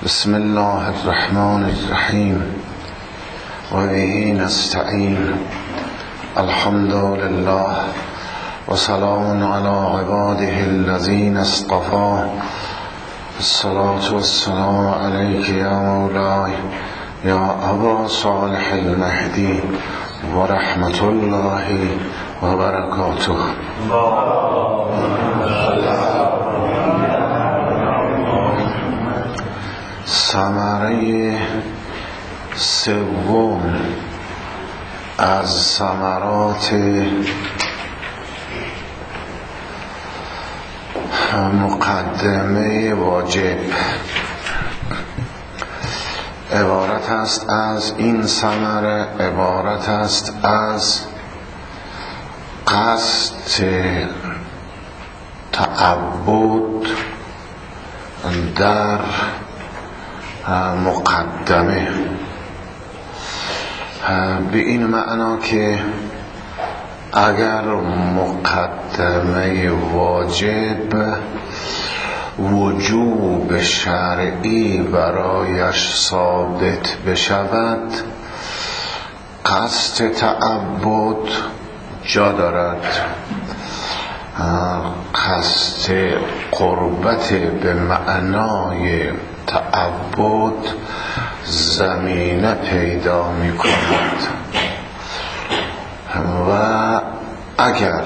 بسم الله الرحمن الرحیم و به نستعین. الحمد لله و سلام علی عباده الذین اصطفى. الصلاة والسلام علیک یا مولای یا ابا صالح المهدی و رحمت الله و برکاته. ثمره سوم از ثمرات مقدمه واجب عبارت است از این ثمره، عبارت است از قصد تعبد در مقدمه، به این معنا که اگر مقدمه واجب وجوب شرعی برایش ثابت بشود، قصد تعبد جا دارد. قصد قربت به معنای تعبد زمینه پیدا می کند و اگر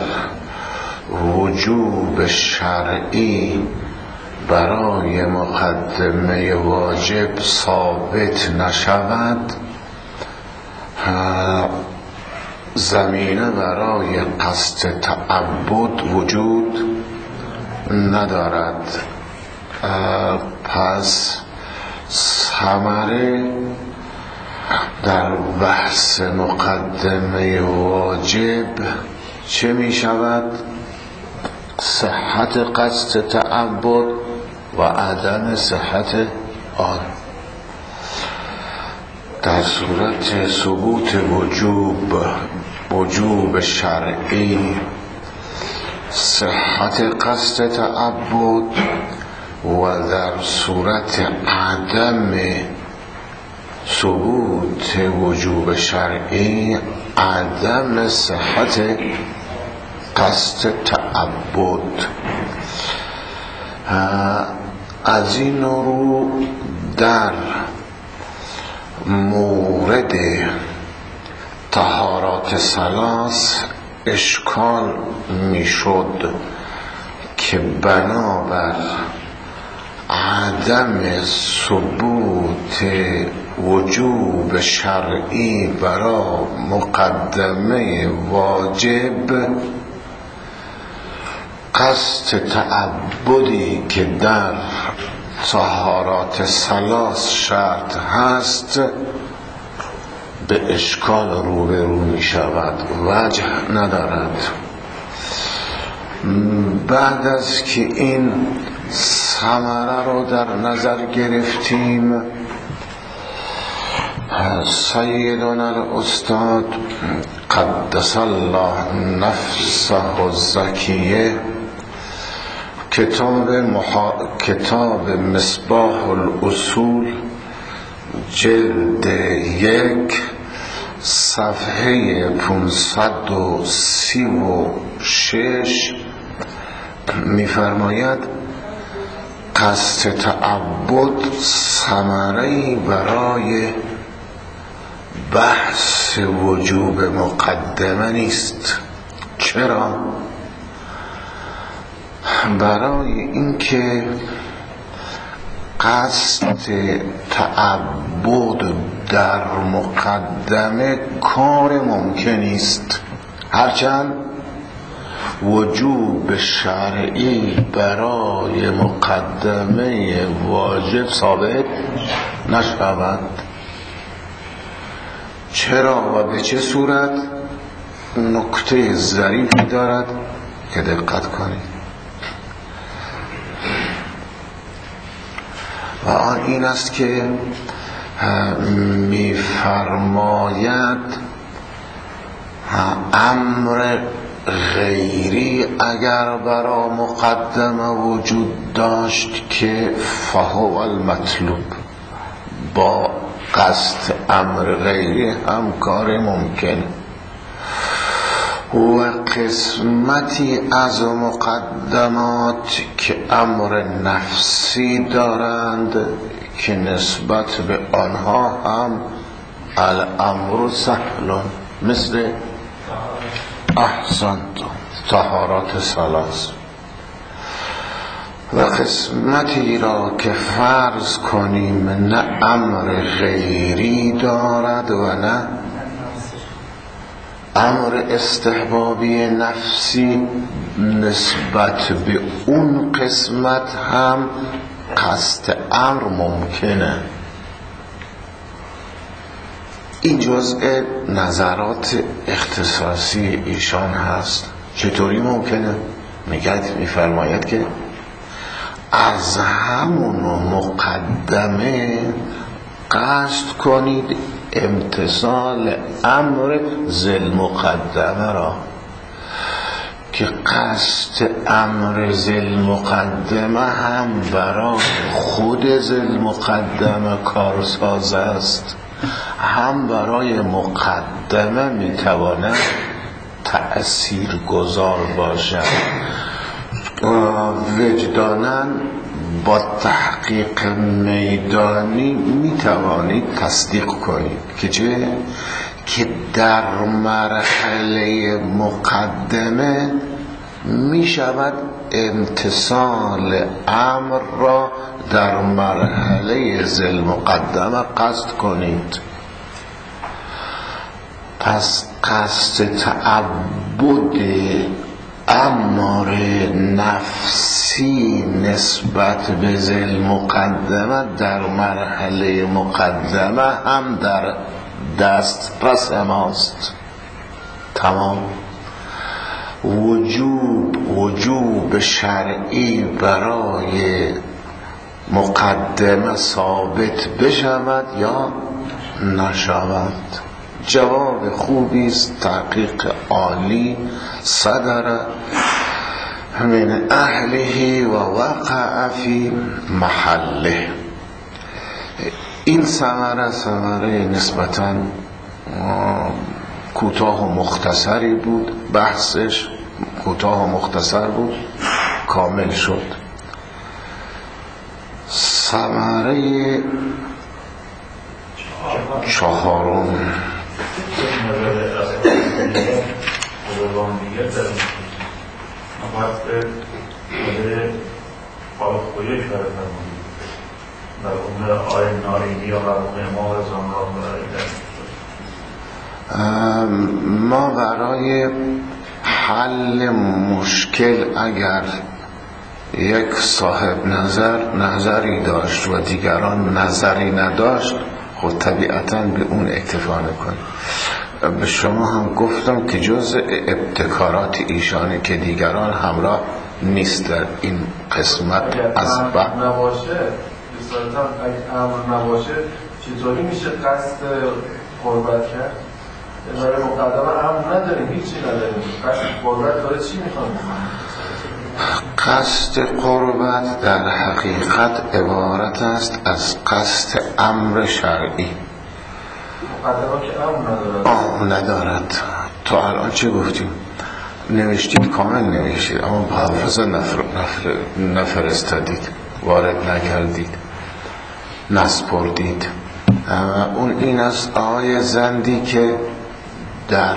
وجوب شرعی برای مقدمه واجب ثابت نشود، زمینه برای قصد تعبد وجود ندارد. پس ثمره در بحث مقدمه واجب چه می شود؟ صحت قصد تعبد و عدم صحت آن. در صورت ثبوت وجوب شرعی صحت قصد تعبد و در صورت عدم ثبوت وجوب شرعی عدم صحت قصد تعبد. از این رو در مورد طهارات ثلاث اشکال میشد که بنابر عدم ثبوت وجوب شرعی برای مقدمه واجب، قصد تعبدی که در طهارات ثلاث شرط هست به اشکال روبرو می شود، وجه ندارد. بعد از که این ثمره رو در نظر گرفتیم، سیدنا الاستاد قدس الله نفسه الزکیه کتاب مصباح الاصول جلد 1 صفحه 536 می‌فرماید قصد تعبد ثمره‌ای برای بحث وجوب مقدمه نیست. چرا؟ برای اینکه قصد تعبد در مقدمه کار ممکنی است، هرچند وجوب شرعی برای مقدمه واجب ثابت نشود. چرا و به چه صورت؟ نکته ظریفی دارد که دقت کنید و آن این است که می‌فرماید امر غیری اگر برای مقدمه وجود داشت که فهو المطلوب، با قصد امر غیری هم کار ممکن و قسمتی از مقدمات که امر نفسی دارند که نسبت به آنها هم الامر سهل، مثل احسنت طهارات ثلاث، و قسمتی را که فرض کنیم نه امر غیری دارد و نه امر استحبابی نفسی، نسبت به اون قسمت هم قصد امر ممکنه. این جزء نظرات اختصاصی ایشان هست. چطوری ممکنه؟ میفرماید که از همون مقدمه قصد کنید امتثال امر ذل مقدمه را، که قصد امر ذل مقدمه هم برای خود ذل مقدمه کارساز است، هم برای مقدمه میتواند تأثیر گذار باشد. وجداناً با تحقیق میدانی میتوانید تصدیق کنید که در مرحله مقدمه میشود امتثال امر را در مرحله ذل مقدمه قصد کنید. پس قصد تعبد امر نفسی نسبت به ذل مقدمه در مرحله مقدمه هم در دسترس ماست. تمام. وجوب شرعی برای مقدمه ثابت بشود یا نشود. جواب خوبی است، تحقیق عالی صدر من اهله و وقع فی محله. این ثمره نسبتاً کوتاه و مختصری بود، بحثش کوتاه و مختصر بود، کامل شد. ثمره چهارم ما برای حل مشکل اگر یک صاحب نظری داشت و دیگران نظری نداشت، خود طبیعتاً به اون اکتفا نکنیم. به شما هم گفتم که جزء ابتکارات ایشانه که دیگران همراه نیست در این قسمت. از نباشه بسیارتان اگه امر نباشه چطوری میشه قصد قربت کرد؟ برای مقدمه امر نداریم، هیچی نداریم، قصد قربت داره چی میخوام؟ قصد قربت در حقیقت عبارت است از قصد امر شرعی. مقدمه که امر ندارد. تا الان چه گفتیم؟ نوشتید، کامل نوشتید، اما با حافظه نفرستادید، وارد نکردید، نسپردید. اون این از آیه زندی که در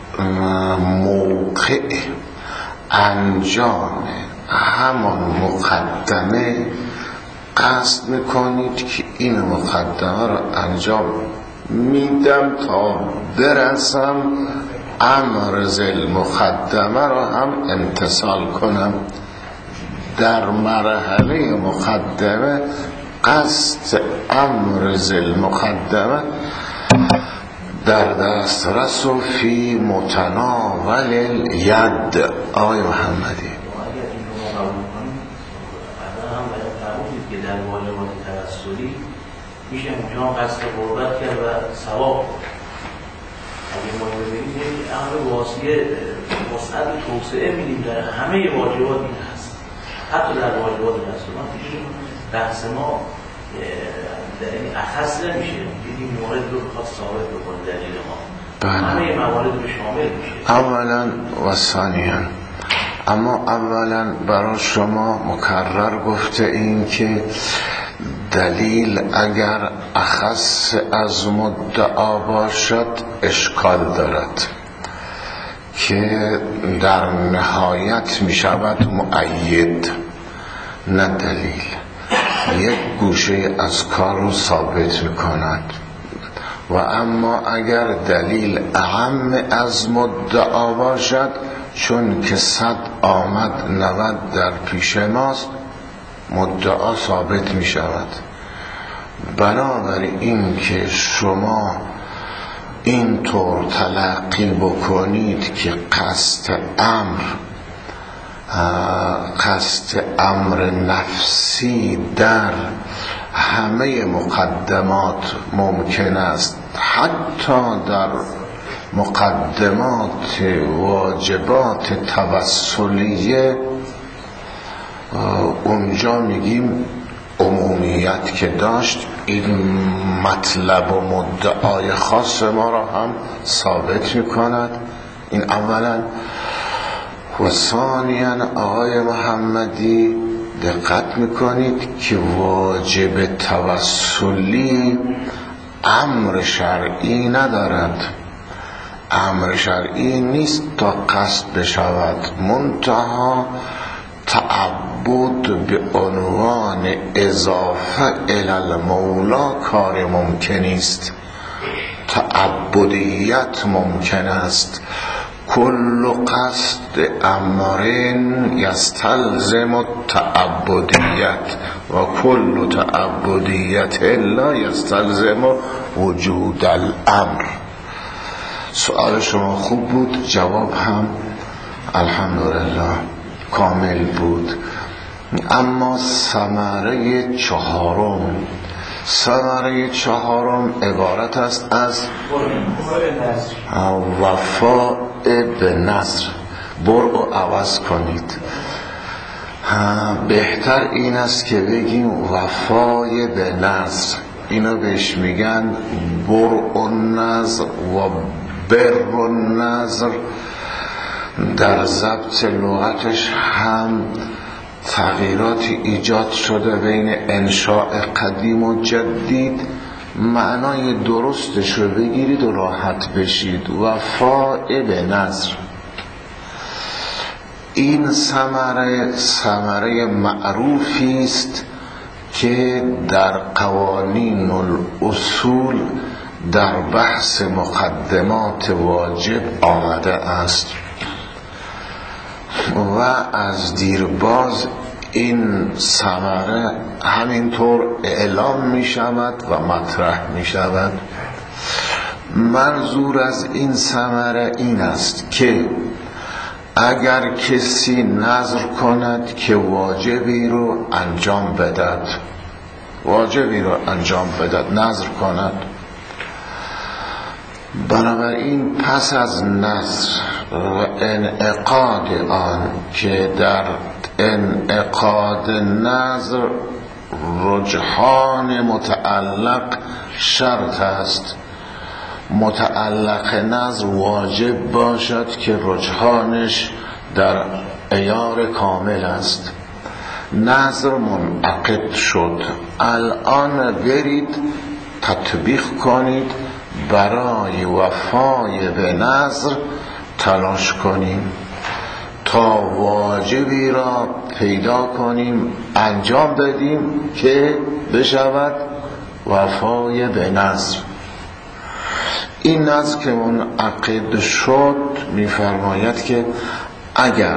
موقع انجام همان مقدمه قصد میکنید که این مقدمه را انجام میدم تا برسم امر ذل مقدمه را هم امتثال کنم. در مرحله مقدمه قصد امر ذل مقدمه در دسترس و فی متناول الید. آقای محمدی که در واجبات توسلی میشه اونجا قصد قربت کرد و ثواب. اگه ما ببینیم یک امر واسیه مسند توسعه میدیم در همه واجبات این هست، حتی در واجبات رسولان. بحث ما دلیل اخص نمیشه، این مورد رو بخواد ثابت بکنه دلیل ما، بله. همه موارد رو شامل میشه. اولا و ثانیا، اما اولا برای شما مکرر گفته این که دلیل اگر اخص از مدعا باشد اشکال دارد که در نهایت می شود مؤید، نه دلیل یک گوشه از کار رو ثابت می کند. و اما اگر دلیل اعم از مدعا باشد، چون که 100 آمد 90 در پیش ماست، مدعا ثابت می شود. بنابراین این که شما اینطور تلقی بکنید که قصد امر نفسی در همه مقدمات ممکن است، حتی در مقدمات واجبات توسلیه، اونجا میگیم عمومیت که داشت این مطلب و مدعای خاص ما را هم ثابت میکند. این اولا. و ثانیا آقای محمدی دقت میکنید که واجب توسلی امر شرعی ندارد، امر شرعی نیست تا قصد بشود، منتها تعبد به عنوان اضافه الی المولا کار ممکن است، تعبدیت ممکن است. کل قصد امر یستلزم التعبدیت و کل تعبدیت لا یستلزم وجود الامر. سؤال شما خوب بود، جواب هم الحمدلله کامل بود. اما ثمره چهارم عبارت است از وفاء به نظر. برو عوض کنید، بهتر این است که بگیم وفای به نظر. اینو بهش میگن برء النظر و بر النظر. در ضبط لغتش هم تغییراتی ایجاد شده بین انشاء قدیم و جدید. معنای درستش رو بگیرید و راحت بشید. وفاء به نظر، این ثمره معروفی است که در قوانین الاصول در بحث مقدمات واجب آمده است و از دیرباز این ثمره همینطور اعلام می شود و مطرح می شود. منظور از این ثمره این است که اگر کسی نذر کند که واجبی رو انجام بدهد، نذر کند، بنابراین پس از نذر و انعقاد آن که در انعقاد نذر رجحان متعلق شرط است، متعلق نذر واجب باشد که رجحانش در عیار کامل است. نذر منعقد شد، الان برید تطبیق کنید، برای وفای به نذر تلاش کنیم تا واجبی را پیدا کنیم انجام بدیم که بشود وفای به نذر. این نذر که منعقد شد می‌فرماید که اگر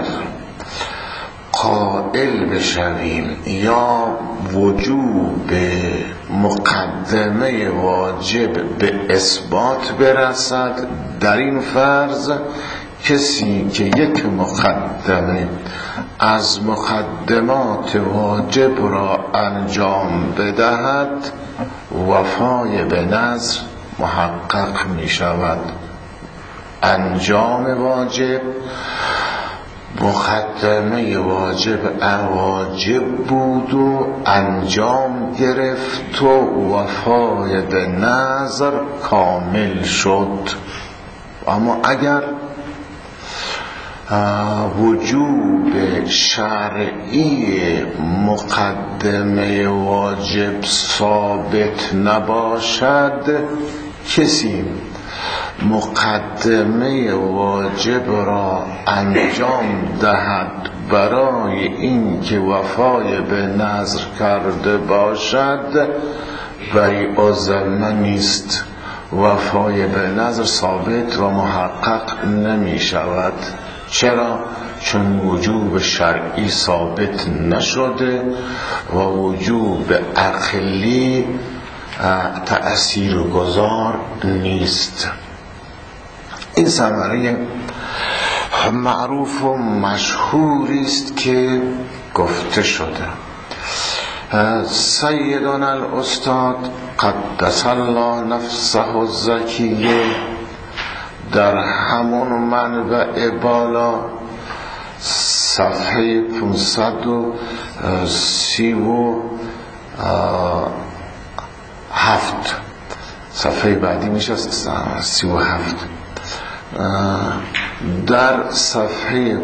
قائل بشویم یا وجوب مقدمه واجب به اثبات برسد، در این فرض کسی که یک مقدمه از مقدمات واجب را انجام بدهد وفای به نذر محقق می شود. انجام واجب مقدمه واجب بود و انجام گرفت و وفای به نظر کامل شد. اما اگر وجوب شرعی مقدمه واجب ثابت نباشد، کسی مقدمه واجب را انجام دهد برای این که وفای به نذر کرده باشد، برای عذر نیست. وفای به نذر ثابت و محقق نمی شود. چرا؟ چون وجوب شرعی ثابت نشده و وجوب عقلی تأثیر گذار نیست. این ثمره معروف و مشهوری است که گفته شده. سیدنا الاستاد قدس الله نفسه الزکیه در همون منبع بالا صفحه 537 صفحه بعدی میشه 37 در صفحه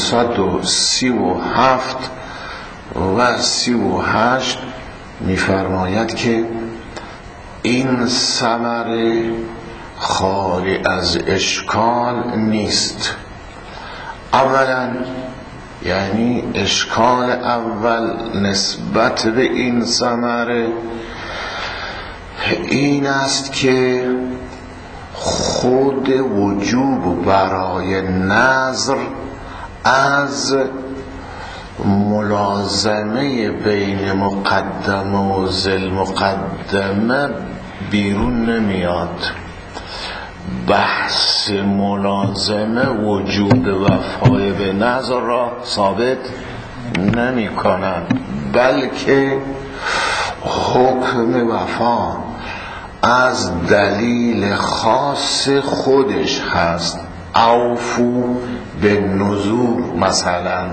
537 و 38 می‌فرماید که این ثمره خالی از اشکال نیست. اولا یعنی اشکال اول نسبت به این ثمره این است که خود وجوب برای نذر از ملازمه بین مقدمه و ذی مقدمه بیرون نمیاد. بحث ملازمه وجوب وفای به نذر را ثابت نمی کند، بلکه حکم وفا از دلیل خاص خودش هست. اوفو به نذور مثلا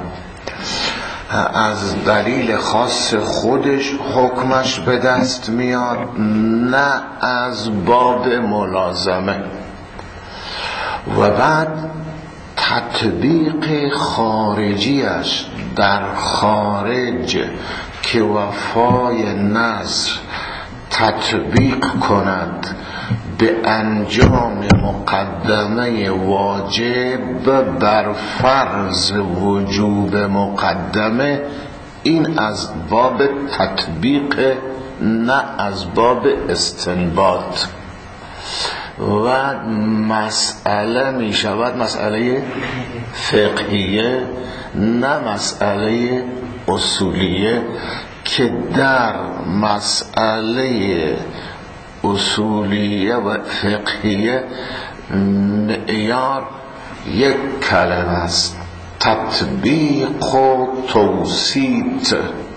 از دلیل خاص خودش حکمش به دست میاد، نه از باب ملازمه. و بعد تطبیق خارجیش در خارج که وفای نذر تطبیق کند به انجام مقدمه واجب بر فرض وجوب مقدمه، این از باب تطبیق نه از باب استنباط. و مسئله می شود مسئله فقهیه نه مسئله اصولیه، که در مسئله اصولیه و فقهیه معیار یک کلمه است: تطبیق و توسیط.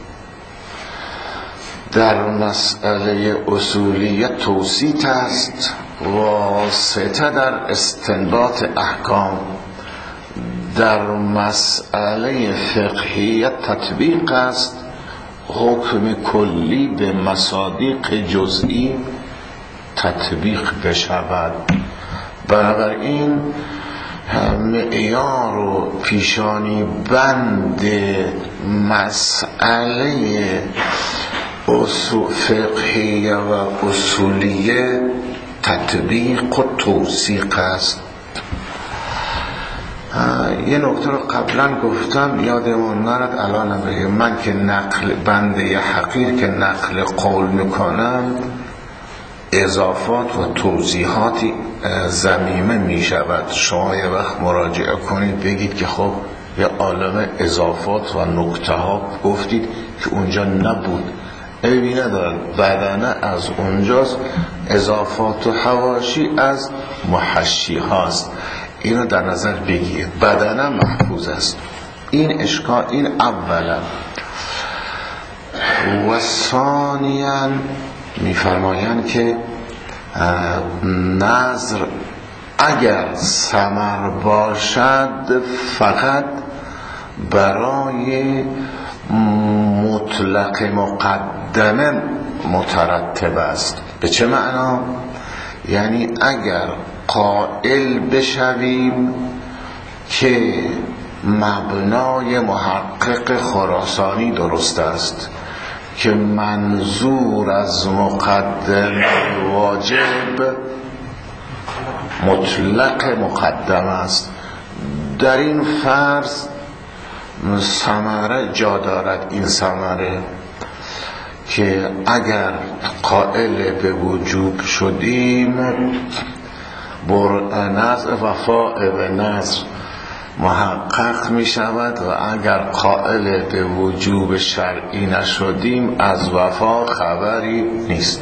در مسئله اصولیه توسیط است، واسطه در استنباط احکام. در مسئله فقهیه تطبیق است، حکم کلی به مصادیق جزئی تطبیق بشود. بنابراین معیار و پیشانی بند مسئله فقهیه و اصولیه تطبیق و توثیق است. یه نکته رو قبلا گفتم یادمون نرد الان بگم. من که نقل بنده حقیر که نقل قول میکنم اضافات و توضیحاتی ضمیمه میشود. شما یه وقت مراجعه کنید بگید که خب یه عالم اضافات و نکته ها گفتید که اونجا نبود. عیبی ندارد، بدنه از اونجاست، اضافات و حواشی از محشی هاست. اینو در نظر بگیرید، بدنه محفوظ است. این اشکال، این اولا. و ثانیاً میفرمایند که نذر اگر ثمر باشد فقط برای مطلق مقدمه مترتب است. به چه معنا؟ یعنی اگر قائل بشویم که مبنای محقق خراسانی درست است که منظور از مقدم واجب مطلق مقدم است، در این فرض ثمره جا دارد. این ثمره که اگر قائل به وجوب شدیم وفاء به نظر محقق می شود و اگر قائل به وجوب شرعی نشدیم از وفا خبری نیست.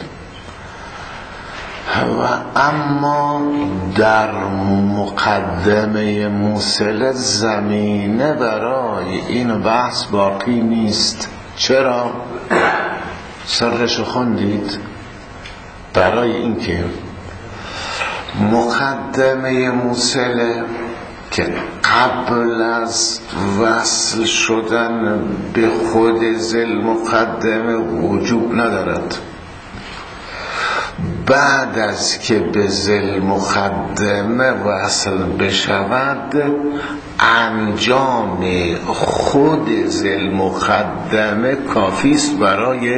و اما در مقدمه موصله زمینه برای این بحث باقی نیست. چرا؟ سرشو خوندید؟ برای اینکه مقدمه موصله که قبل از وصل شدن به خود ذل مقدمه وجوب ندارد، بعد از که به ذل مقدمه وصل بشود انجام خود ذل مقدمه کافی است برای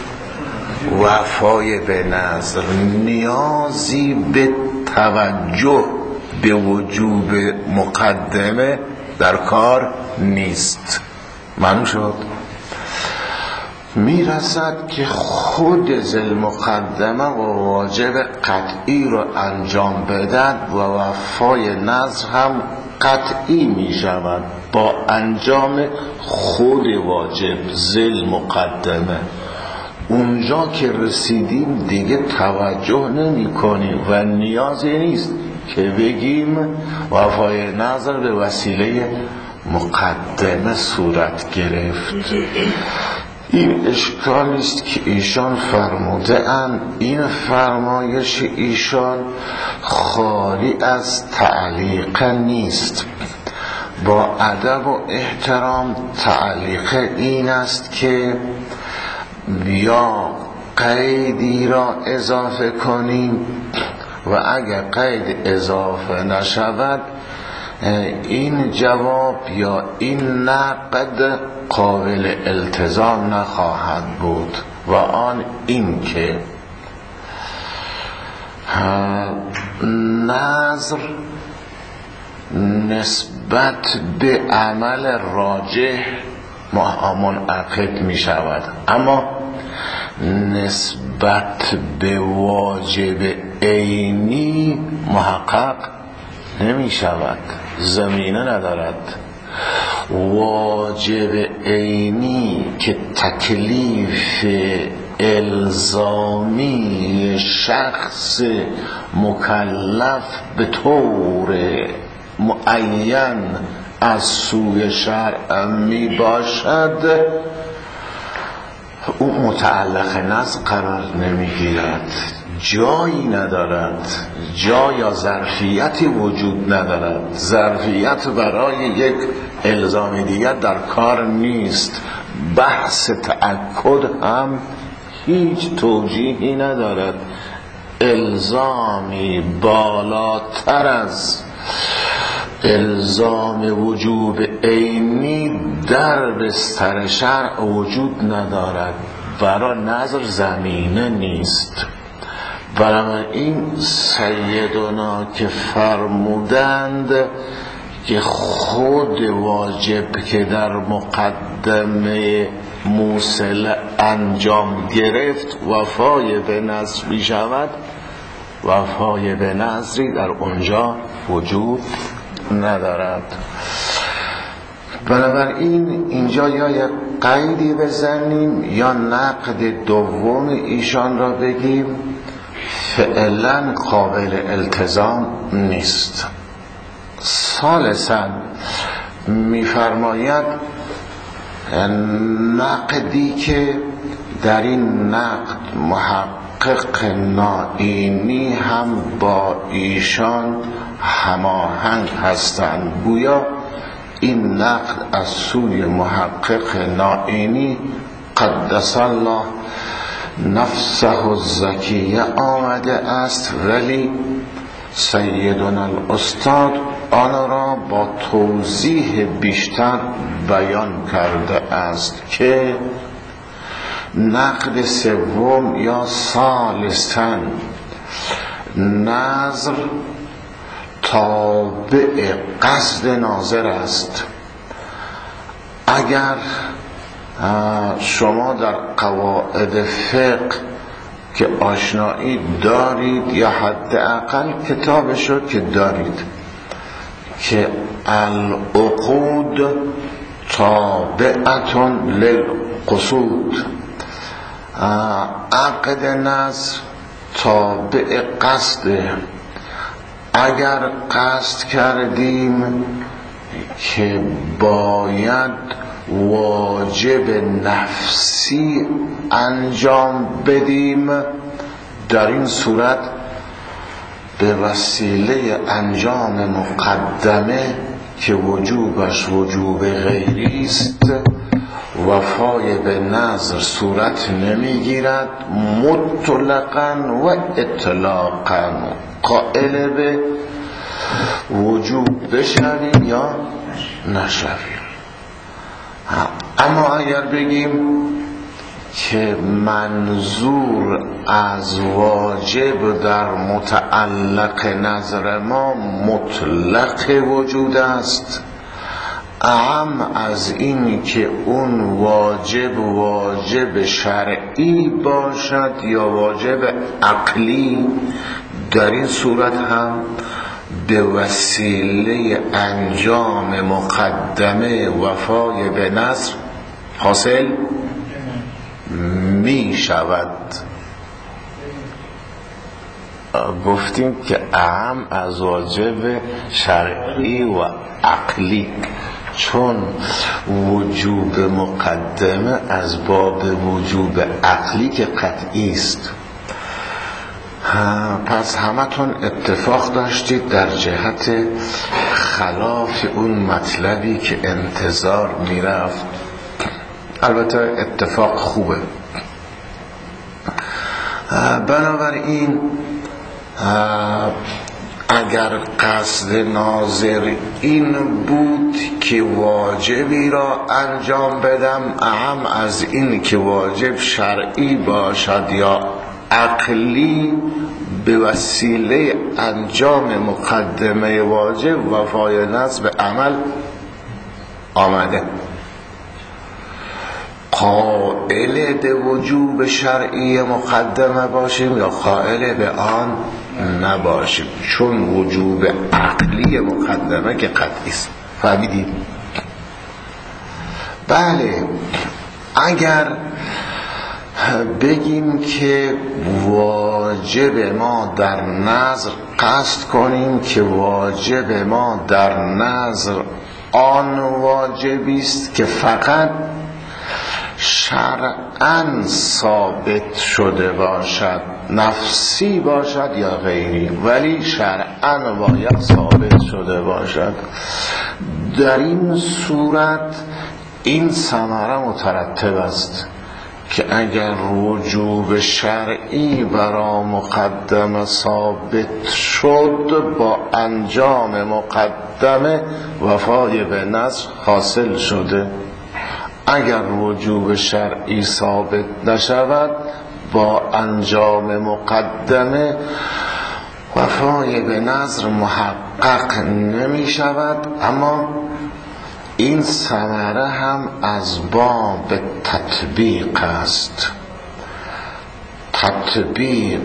وفای به نظر. نیازی به توجه به وجوب مقدمه در کار نیست. معلوم شد؟ میرسد که خود ذل مقدمه و واجب قطعی رو انجام بدهد و وفای نظر هم قطعی می شود با انجام خود واجب ذل مقدمه. اونجا که رسیدیم دیگه توجه نمی کنیم و نیازی نیست که بگیم وفای نظر به وسیله مقدمه صورت گرفت. این اشکالی است که ایشان فرموده اند. این فرمایش ایشان خالی از تعلیق نیست. با ادب و احترام تعلیق این است که یا قیدی را اضافه کنیم و اگر قید اضافه نشود این جواب یا این نقد قابل التزام نخواهد بود و آن این که نظر نسبت به عمل راجح منعقد می شود، اما نسبت به واجب عینی محقق نمی شود، زمینه ندارد. واجب عینی که تکلیف الزامی شخص مکلف به طور معین از سوی شرع می باشد، او متعلق نظر قرار نمی گیرد، جایی ندارد، جا یا ظرفیتی وجود ندارد، ظرفیت برای یک الزام دیگر در کار نیست. بحث تأکد هم هیچ توجیهی ندارد. الزامی بالاتر از الزام وجوب عینی در بستر شرع وجود ندارد، برای نظر زمینه نیست. بنابراین سیدنا که فرمودند که خود واجب که در مقدمه موصله انجام گرفت وفای به نظر می شود، وفای به نظری در اونجا وجود ندارد. بنابراین اینجا یا یک قیدی بزنیم یا نقد دوم ایشان را بگیم، فعلا قابل التزام نیست. ثالثاً می‌فرماید نقدی که در این نقد محقق نائینی هم با ایشان هماهنگ هستند، گویا این نقد از سوی محقق نائینی قدس الله نفسه الزکیه آمده است، ولی سیدنا الاستاد آن را با توضیح بیشتر بیان کرده است که نقد سوم یا ثالثاً نظر تابع قصد ناظر است. اگر شما در قواعد فقه که آشنایی دارید یا حداقل کتابشو که دارید که العقود تابعتون للقصود، عقد نظر تابع قصده. اگر قصد کردیم که باید واجب نفسی انجام بدیم، در این صورت به وسیله انجام مقدمه که وجوبش وجوب غیری است وفای به نظر صورت نمیگیرد، مطلقاً و اطلاقاً قائل به وجوب بشویم یا نشویم. اما اگر بگیم که منظور از واجب در متعلق نظر ما مطلق وجود است، اعم از این که اون واجب شرعی باشد یا واجب عقلی، در این صورت هم به وسیله انجام مقدمه وفای به نظر حاصل می شود. گفتیم که اعم از واجب شرعی و عقلی، چون وجوب مقدمه از باب وجوب عقلی که قطعی است. پس همتون اتفاق داشتید در جهت خلاف اون مطلبی که انتظار میرفت. البته اتفاق خوبه. بنابراین اگر قصد ناظر این بود که واجبی را انجام بدم، اهم از این که واجب شرعی باشد یا عقلی، به وسیله انجام مقدمه واجب وفای نظر به عمل آمده. قائل به وجوب شرعی مقدمه باشیم یا قائل به آن نباشیم، چون وجوب عقلی مقدمه که قطعی است. فهمیدید؟ بله. اگر بگیم که واجب ما در نظر قصد کنیم که واجب ما در نظر آن واجبی است که فقط شرعاً ثابت شده باشد، نفسی باشد یا غیری، ولی شرعاً باید ثابت شده باشد، در این صورت این ثمره مترتب است که اگر وجوب شرعی برای مقدمه ثابت شد، با انجام مقدمه وفای به نظر حاصل شده. اگر وجوب شرعی ثابت نشود، با انجام مقدمه وفای به نظر محقق نمی شود. اما این ثمره هم از باب تطبیق است. تطبیق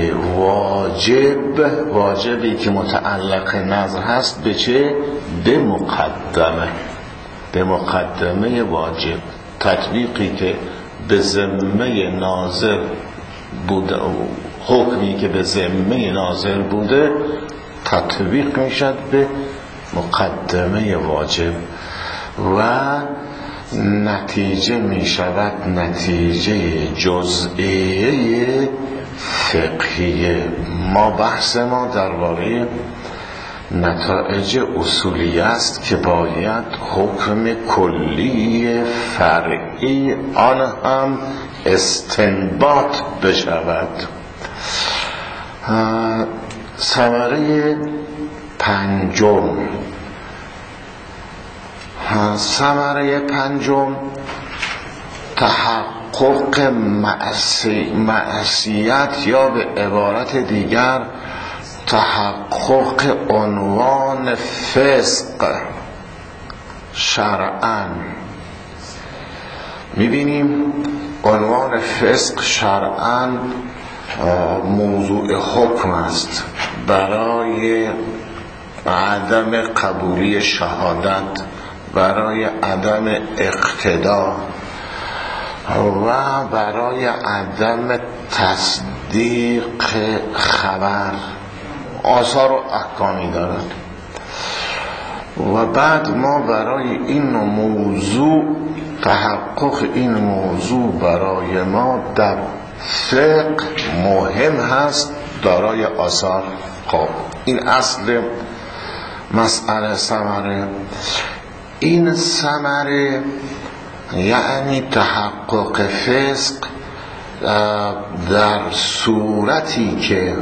واجبی که متعلق نظر هست به چه؟ به مقدمه، به مقدمه واجب. تطبیقی که به ذمه ناظر بوده، حکمی که به ذمه ناظر بوده تطبیق میشد به مقدمه واجب و نتیجه می شود نتیجه جزئیه فقهیه. ما بحث ما درباره نتایج اصولی است که باید حکم کلی فرعی آن هم استنباط بشود. ثمره پنجم، تحقق معصیت، یا به عبارت دیگر تحقق عنوان فسق شرعاً. میبینیم عنوان فسق شرعاً موضوع حکم است برای عدم قبولی شهادت، برای عدم اقتدا و برای عدم تصدیق خبر. آثار و احکامی دارد. و بعد ما برای این موضوع، تحقق این موضوع برای ما در فقه مهم هست، دارای آثار. خب این اصل مسئله ثمره. این ثمره یعنی تحقق فسق در صورتی که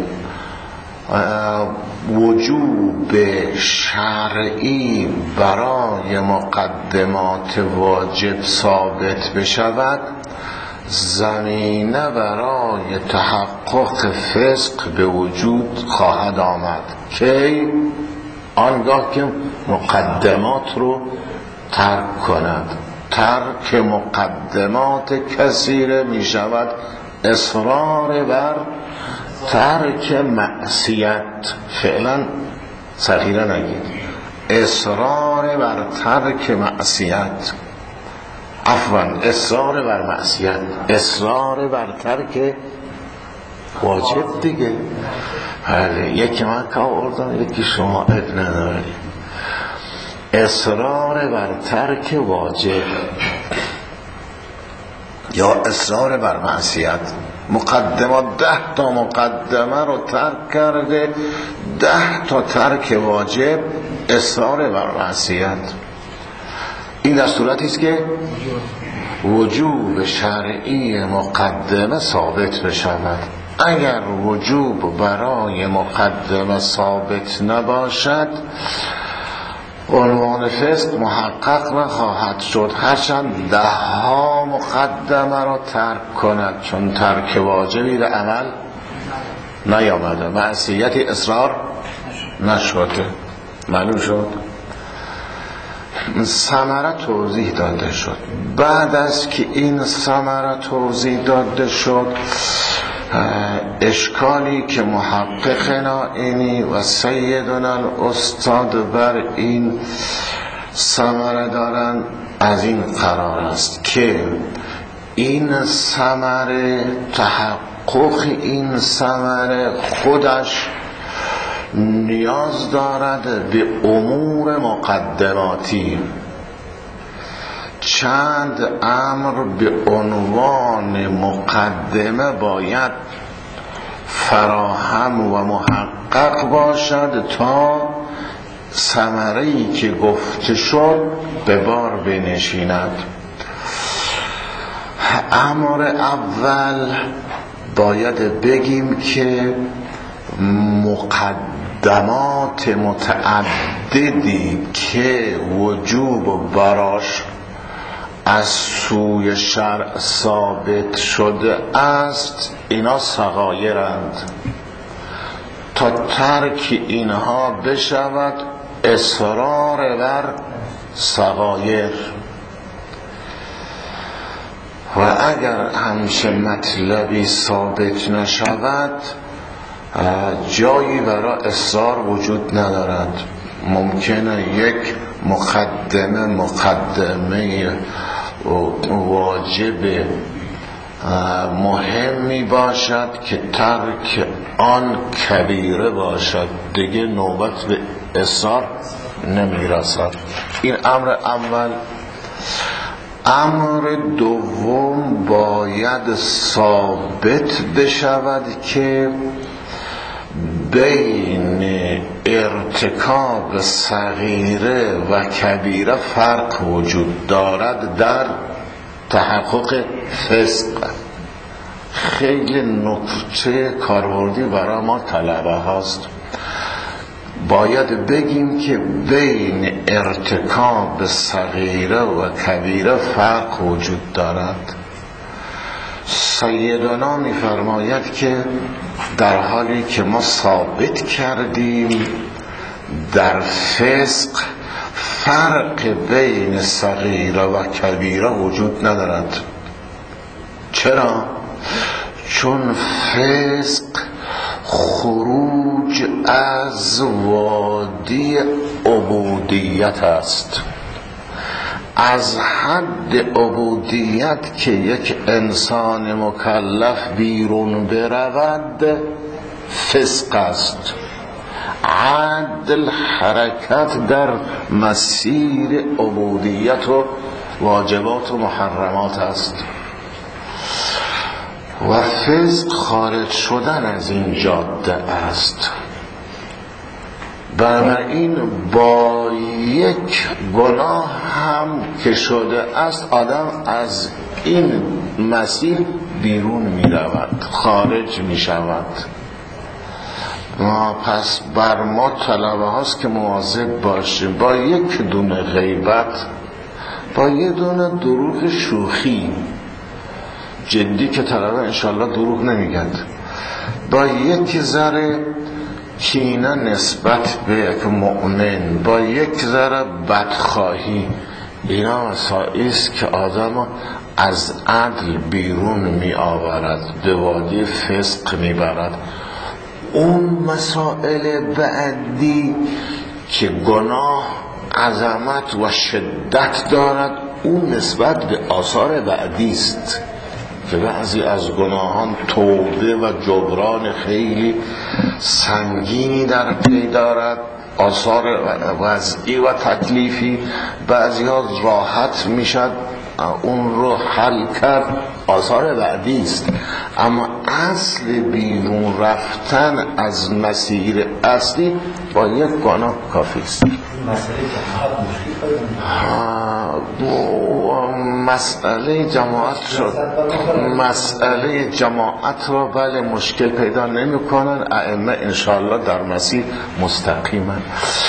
وجوب شرعی برای مقدمات واجب ثابت بشود، زمینه برای تحقق فسق به وجود خواهد آمد که آنگاه که مقدمات رو ترک کند. ترک مقدمات کثیره می شود اصرار بر ترک معصیت. فعلا صغیره نگید، اصرار بر ترک معصیت، عفوا اصرار بر معصیت، اصرار بر ترک واجب دیگه. یکی من که آوردم، یکی شما اب نداری. اصرار بر ترک واجب یا اصرار بر معصیت. مقدمات 10 تا مقدمه رو ترک کرده، 10 تا ترک واجب، اصرار بر معصیت. این در صورتی است که وجوب شرعی مقدمه ثابت بشود. اگر وجوب برای مقدمه ثابت نباشد، عنوان فسق محقق نخواهد شد، هرچند 10 مقدمه را ترک کند، چون ترک واجبی به عمل نیامده، معصیتی اصرار نشده. معلوم شد؟ ثمره توضیح داده شد. بعد از که این ثمره توضیح داده شد، اشکالی که محققنا اینی و سیدنا الاستاد بر این ثمره دارن از این قرار است که این ثمره، تحقق این ثمره خودش نیاز دارد به امور مقدماتی. چند امر به عنوان مقدمه باید فراهم و محقق باشد تا ثمره‌ای که گفته شد به بار بنشیند. امر اول باید بگیم که مقدمات متعددی که وجوب براش از سوی شرع ثابت شده است، اینا صغایرند. تا ترک اینها بشود اصرار بر صغایر. و اگر همچه مطلبی ثابت نشود، جایی برای اصرار وجود ندارد. ممکنه یک مقدمه واجب مهمی باشد که ترک آن کبیره باشد، دیگه نوبت به اصرار نمیرسد. این امر اول. امر دوم باید ثابت بشود که بین ارتکاب صغیره و کبیره فرق وجود دارد در تحقق فسق. خیلی نکته کاربردی برای ما طلبه هاست. باید بگیم که بین ارتکاب صغیره و کبیره فرق وجود دارد. سیدنا می‌فرماید که در حالی که ما ثابت کردیم در فسق فرق بین صغیره و کبیره وجود ندارد. چرا؟ چون فسق خروج از وادی عبودیت است. از حد عبودیت که یک انسان مکلف بیرون برود فسق است. عدل حرکت در مسیر عبودیت و واجبات و محرمات است و فسق خارج شدن از این جاده است. بنابراین با یک گناه هم که شده است آدم از این مسیر بیرون می رود، خارج می شود. پس بر ما طلبه هاست که مواظب باشیم با یک دونه غیبت، با یک دونه دروغ شوخی جدی که طلبه انشالله دروغ نمیگند، با یک ذره کینه نسبت به یک مؤمن، با یک ذره بدخواهی، اینا مسائلی است که آدم از عدل بیرون می آورد، به وادی فسق می برد. اون مسائل بعدی که گناه عظمت و شدت دارد اون نسبت به آثار بعدی است که بعضی از گناهان توبه و جبران خیلی سنگینی در پی دارد، آثار وضعی و تکلیفی. بعضی ها راحت میشد اون رو حل کرد، آثار بعدی است. اما اصل بیرون رفتن از مسیر اصلی با یک گناه کافی است. مسئله جماعت شد، مسئله جماعت را بله مشکل پیدا نمی کنن ائمه انشاءالله در مسیر مستقیمن.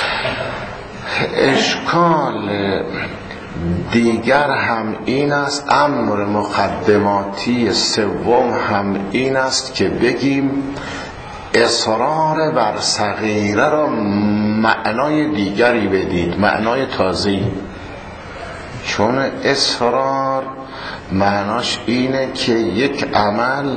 اشکال دیگر هم این است، امر مقدماتی سوم هم این است که بگیم اصرار بر صغیره را معنای دیگری بدید، معنای تازه‌ای. چون اصرار معناش اینه که یک عمل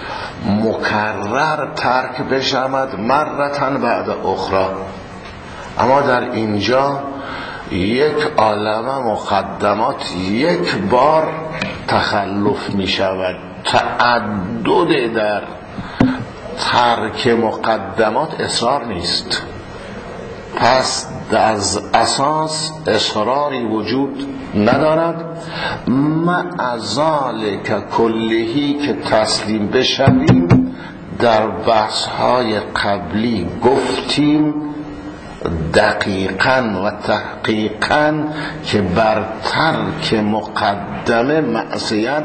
مکرر ترک بشود مرتن بعد اخرى، اما در اینجا یک عالمه مقدمات یک بار تخلف می شود. تعدد در ترک مقدمات اصرار نیست. پس از اساس اصراری وجود ندارد. مع ذالک کلهی که تسلیم بشویم در بحث‌های قبلی گفتیم دقیقاً و تحقیقاً که بر ترک مقدمه معصیت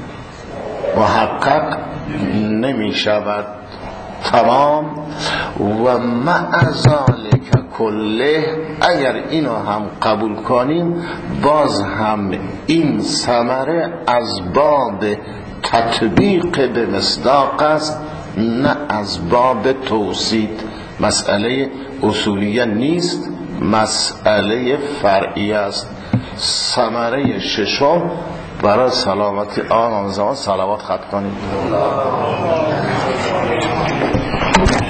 محقق نمی شود. تمام. و مع ذالک کله اگر اینو هم قبول کنیم باز هم این ثمره از باب تطبیق به مصداق است، نه از باب توسید. مسئله اصولیه نیست، مسئله فرعی است. ثمره ششم برای سلامتی آن زمان صلوات ختم کنید.